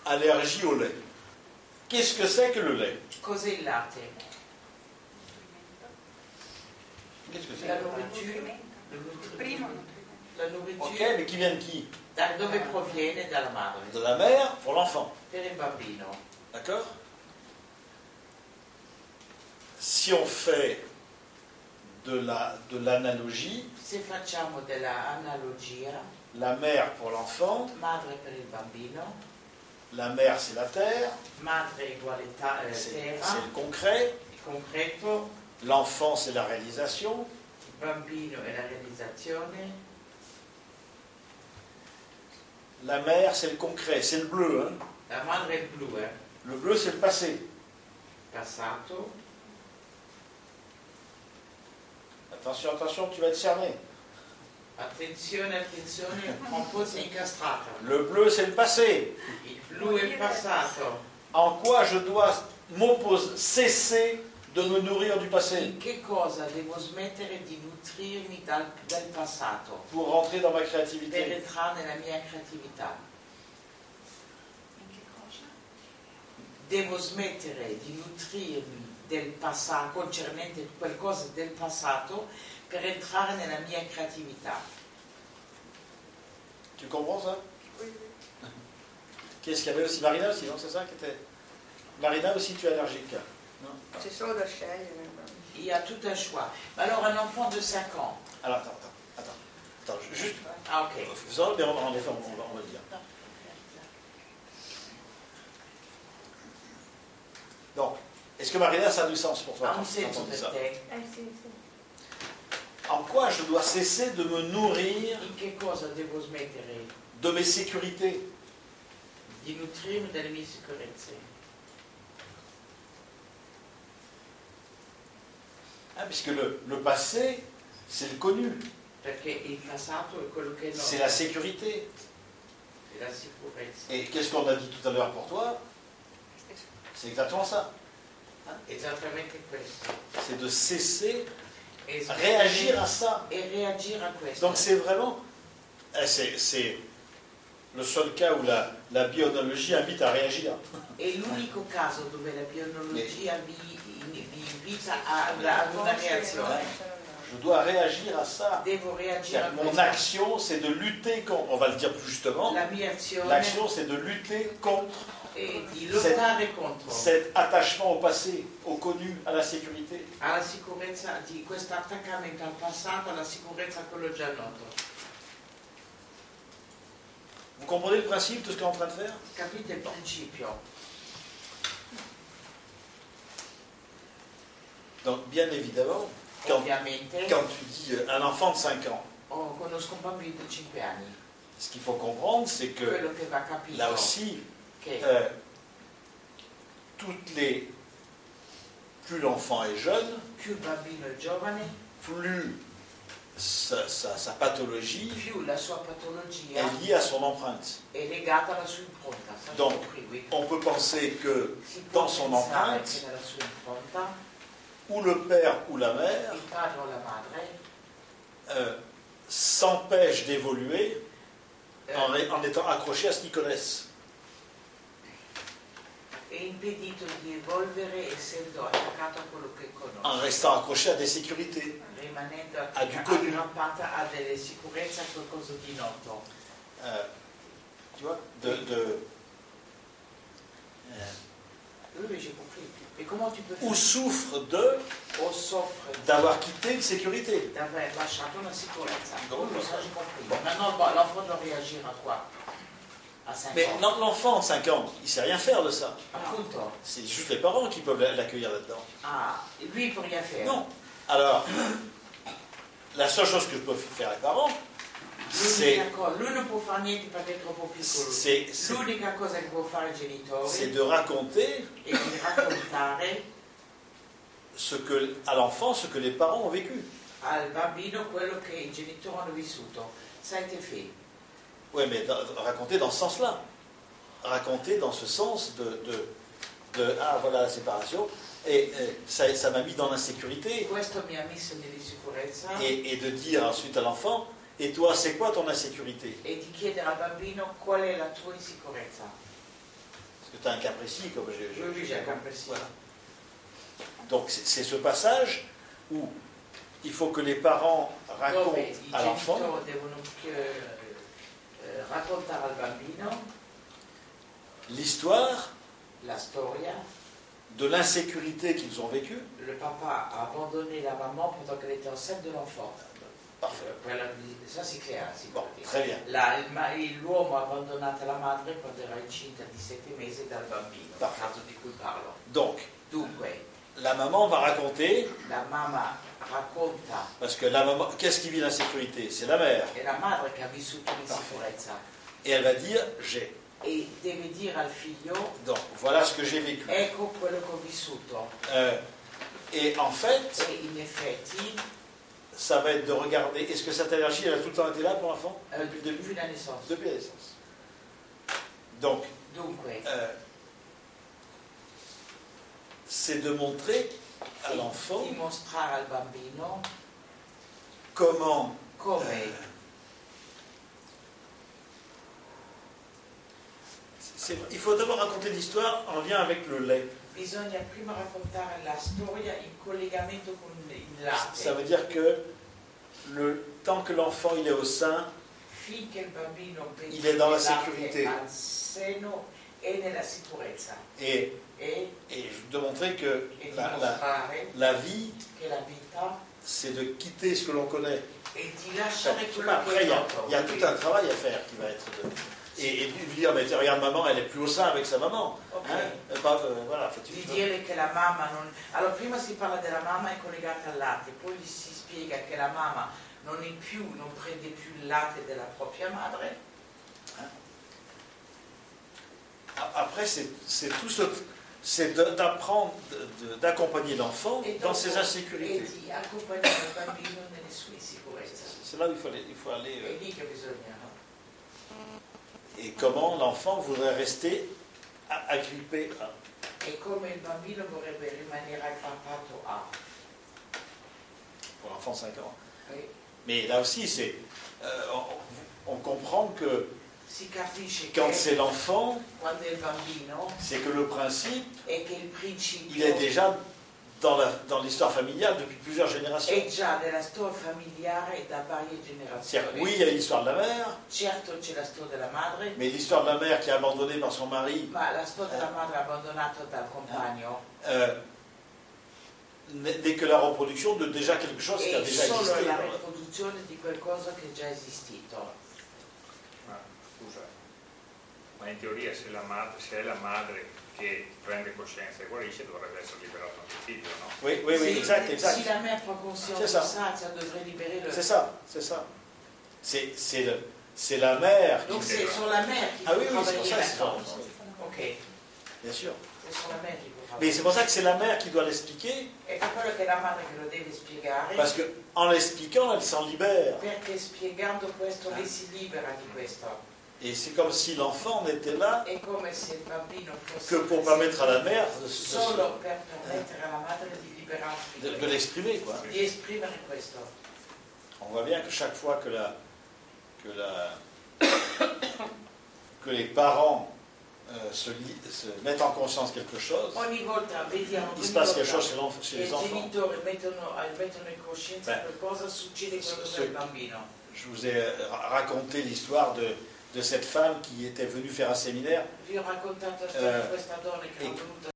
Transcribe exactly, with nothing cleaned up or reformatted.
allergie au lait. Qu'est-ce que c'est que le lait? Cos'è il latte? Qu'est-ce que c'est? La nourriture. Primo. La nourriture. Ok, mais qui vient de qui? Da dove proviene? Dalla madre. De la mère pour l'enfant. Per il bambino. D'accord? Si on fait de la, de l'analogie, Se facciamo della analogia, la mère pour l'enfant, madre per il bambino, la mère c'est la terre, madre uguale ta- eh, c'est terra, c'est le concret, il concreto, l'enfant c'est la réalisation, il bambino è la realizzazione, la mère c'est le concret, c'est le bleu, hein? la madre è il blu, eh? Le bleu c'est le passé. Passato, Attention, attention, tu vas être cerné. attenzione, attenzione, un po' si è incastrata. Le bleu c'est le passé. Il blu è il passato. En quoi je dois m'opposer, cesser de me nourrir du passé In che cosa devo smettere di nutrirmi dal, del passato pour rentrer dans ma per créativité? entrare nella mia creatività? In che cosa? Devo smettere di nutrirmi del passato, concernente qualcosa del passato, per entrare nella mia creatività. Tu comprends ça? Oui, oui. Qu'est-ce qu'il y avait aussi? Marina aussi, non? C'est ça qui était... Marina aussi, tu es allergique? Non? C'è solo da scegliere. Il y a tout un choix. Alors un enfant de cinq ans. Alors, attends, attends, attends. Attends, juste... Ah ok. Faisons, mais en effet, on, on va, on va le dire. Donc, est-ce que Marina, ça a du sens pour toi? Ha un senso Entendre per ça. te? Eh sì, sì. En quoi je dois cesser de me nourrir In che cosa devo smettere de mes sécurités? di nutrirmi delle mie sicurezze? Hein, puisque le, le passé, c'est le connu, Perché il passato è quello che è c'est noto, la sécurité. è la sicurezza. Et qu'est-ce qu'on a dit tout à l'heure pour toi? C'est exactement ça. Esattamente questo. C'est de cesser, E réagir à ça. E reagire a questo. Donc c'est vraiment, eh, c'est, c'est le seul cas où la, la bionologie invite à réagir. È l'unico caso dove la biologia vi, vi invita a, a una reazione. Je dois réagir à ça. Devo reagire a C'est-à-dire que mon questo. action, c'est de lutter contre, on va le dire plus justement, La mia azione l'action, c'est de lutter contre è di lottare contro cet attachement au passé, au connu, à la sécurité. alla sicurezza di questo attaccamento al passato, alla sicurezza a quello già noto. Vous comprenez le principe de ce qu'on est en train de faire? Capite il principio? Donc, bien évidemment, quand, Ovviamente, quand tu dis euh, un enfant de cinq ans, oh, conosco un bambino di cinque anni. ce qu'il faut comprendre, c'est que Quello che va capito là aussi, che euh, toutes les, plus l'enfant est jeune, più il bambino è giovane, plus sa, sa- sa pathologie più la sua patologia est liée à son empreinte. è legata alla sua impronta. Sa Donc, qui, oui. On peut penser que Si può dans son pensare empreinte, che nella sua impronta ou le père ou la mère il padre o la madre euh, s'empêche d'évoluer eh, en, ré- en étant accroché à ce qu'ils connaissent. è impedito di evolvere essendo attaccato a quello che En conosce, restant accroché à des sécurités. rimanendo a du connu. aggrappata a delle sicurezze, a qualcosa di noto. Euh, tu vois, de, de, euh, Lui j'ai compris. Et comment tu peux ou faire? souffre de O soffre d'avoir quitté une sécurité. d'aver lasciato una sicurezza. Donc, Oui, ça j'ai compris. Maintenant, bon, l'enfant doit réagir à quoi? À cinq Mais ans. non, l'enfant de cinq ans, il ne sait rien faire de ça. Appunto. C'est juste les parents qui peuvent l'accueillir là-dedans. Ah, lui il peut rien faire. Non. Alors, la seule chose que peuvent faire les parents, c'est, L'unica cosa, lui non può fare niente perché è troppo piccolo. c'est, c'est, L'unica cosa che può fare il genitore c'est de raconter è di raccontare ce que, à l'enfant ce que les parents ont vécu. al bambino quello che i genitori hanno vissuto. Ça a été fait. Oui, mais dans- raconter dans ce sens-là. Raconter dans ce sens de, de, de ah, voilà la séparation. Et, et ça, ça m'a mis dans l'insécurité. Questo mi ha messo nell'insicurezza Et, et de dire ensuite à l'enfant, et toi, c'est quoi ton insécurité? e di chiedere al bambino qual è la tua insicurezza. c'est un cas précis, comme j'ai j'ai- Oui, oui, j'ai compris. Voilà. Donc c'est c'est ce passage où il faut que les parents racontent Dove i à l'enfant genitori devono eh, eh, raccontare al bambino l'histoire la storia. de l'insécurité qu'ils ont vécue. Le papa a abandonné la maman pendant qu'elle était enceinte de l'enfant. Parfait. Quella di- Ça c'est clair, si Bon, può dire. très bien. La- il ma- il- L'uomo ha abbandonato la madre quando era incinta di sette mesi dal bambino, il Parfait. caso di cui parlo. Donc, Dunque, la maman va raconter, la mamma racconta, parce que la maman, qu'est-ce qui vit l'insécurité? C'est la mère. è la madre che ha vissuto l'insicurezza Et elle va dire, j'ai. e deve dire al figlio, Donc, voilà ce que j'ai vécu. ecco quello che ho vissuto. Euh, et en fait, E in effetti, ça va être de regarder, est-ce que cette allergie, elle a tout le temps été là pour l'enfant? eh, Depuis le début? depuis la naissance. Depuis la naissance. Donc, Dunque, euh, c'est de montrer à di l'enfant dimostrare al bambino comment come euh, c'est- il faut d'abord raconter l'histoire en lien avec le lait. bisogna prima raccontare la storia in collegamento con il latte. Ça veut dire que le tant que l'enfant il est au sein, Finché il bambino Il est dans la il latte sécurité. al seno e nella sicurezza et, e, et de montrer que e la, la, dimostrare la vie, che la vita c'est de quitter ce que l'on connaît. è di lasciare quello Après, che il è y, a, noto. il y a tout un travail à faire qui va être de, et, et lui dire, mais tiens, regarde maman, elle est plus au sein avec sa maman. Ok. Hein, euh, pas, euh, voilà, faut- Di dire che la mamma non... Allora prima si parla della mamma è collegata al latte, poi gli si spiega che la mamma non è più, non prende più il latte della propria madre. Après, c'est c'est tout ce, c'est de- d'apprendre, de- de- d'accompagner l'enfant E dans dopo ses e insécurités. di accompagnare il bambino nelle sue insicurezze. C'est là où il faut aller. Il faut aller È euh, lì che bisogna. et comment l'enfant voudrait rester a- agrippé à. E come il bambino vorrebbe rimanere aggrappato a. Pour l'enfant cinq ans. E Mais là aussi, c'est, euh, on, on comprend que si capisce quand che c'est l'enfant, quando è il bambino c'est que le principe, è che il principio il est déjà dans la- dans l'histoire familiale depuis plusieurs générations. è già nella storia familiare da varie C'est-à-dire, generazioni. oui, il y a l'histoire de la mère, Certo c'è la storia della madre, mais l'histoire de la mère qui est abandonnée par son mari, ma la storia della madre abbandonata dal compagno euh, n'est que la reproduction de déjà quelque chose qui a è déjà solo existé. la riproduzione di qualcosa che è già esistito. Ma scusa, ma in teoria se, la madre, se è la madre che prende coscienza e guarisce dovrebbe essere liberato anche il figlio, no? Oui, oui, oui, Si- exact, Si exact. la mère prend conscience C'est de ça. ça, ça devrait libérer le... C'est ça, c'est ça. C'est c'est le- c'est la mère qui. Donc c'est sur la mère qu'il Ah faut oui, oui, c'est travailler pour ça que c'est maintenant. ça. Ok, Bien sûr. c'est sur la mère qu'il faut Mais travailler. c'est pour ça que c'est la mère qui doit l'expliquer, È per quello che è la madre che lo deve spiegare, parce qu'en l'expliquant, elle s'en libère. perché spiegando questo lei si libera di questo. Et c'est comme si l'enfant n'était là È come se il bambino fosse que pour permettre à la mère de, de se- solo per permettere alla madre di liberarsi, de- de l'exprimer, quoi. di esprimere questo. On voit bien que chaque fois que la que la que les parents euh, se, li- se mettent en conscience quelque chose, Ogni volta vediamo il ogni se passe volta quelque chose chez, l'enf- chez che les i enfants. genitori mettono, mettono in coscienza Beh, qualcosa, succede qualcosa ce- nel bambino. Je vous ai ra- raconté l'histoire de, de cette femme qui était venue faire un séminaire Vi ho raccontato la Eh, storia di questa donna che e, era venuta